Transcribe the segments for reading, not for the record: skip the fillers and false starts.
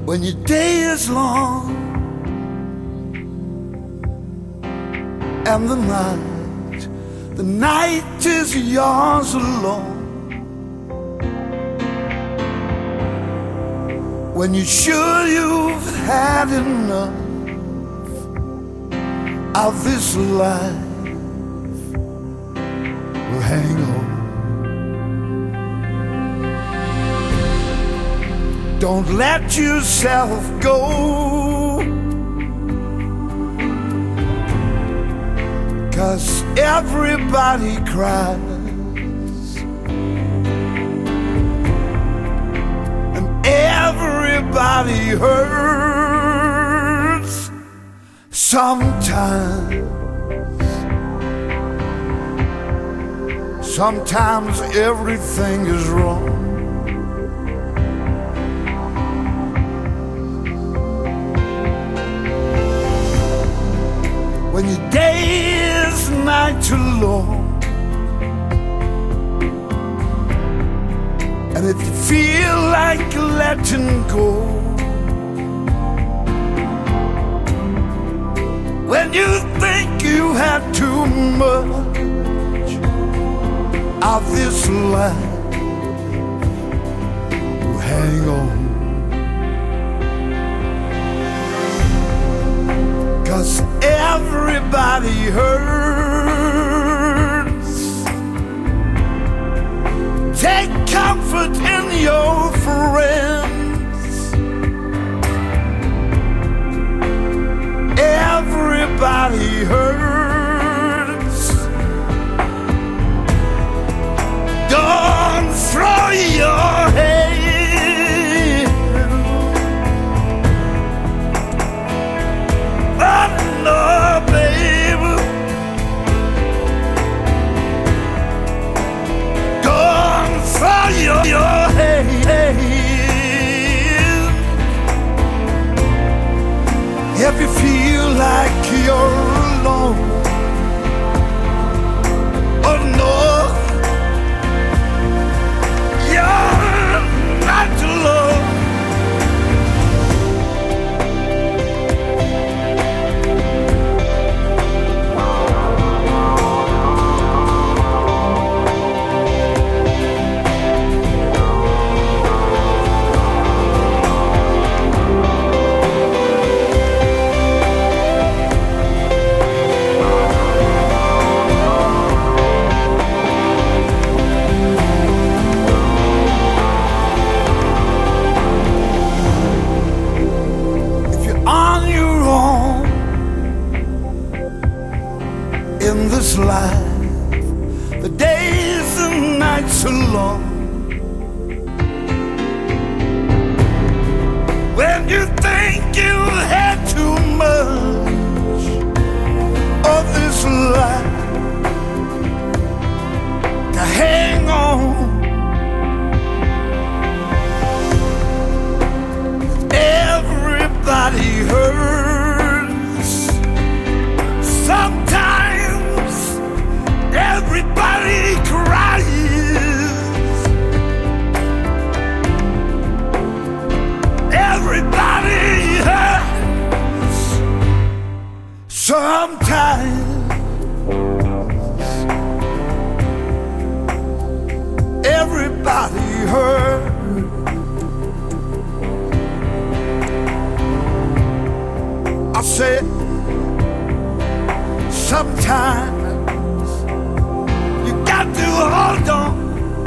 when your day is long and the night is yours alone. When you're sure you've had enough of this life, well, hang on. Don't let yourself go, 'cause everybody cries and everybody hurts sometimes. Sometimes everything is wrong. When your day is night too long, and if you feel like letting go, when you think you had too much of this life, well, hang on. 'Cause everybody hurts. Take comfort in your friends. Everybody hurts. Don't throw your head. No, baby, don't throw your head. If you feel like you're alone, oh no, you're not alone. In this life, the days and nights are long. When you think you had too much of this life, now hang on. Everybody hurts sometimes. Everybody cries. Everybody hurts sometimes. Everybody hurts. I said sometimes. To hold on,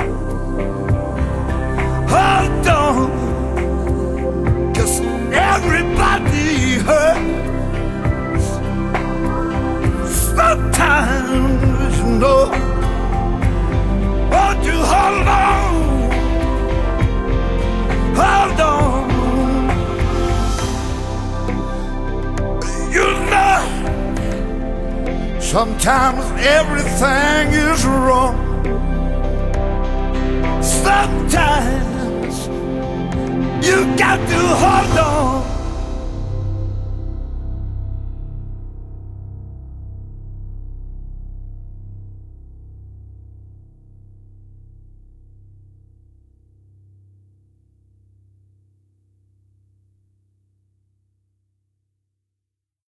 hold on, 'cause everybody hurts sometimes, you know. Won't you hold on, hold on, you know. Sometimes everything is wrong. Sometimes you got to hold on.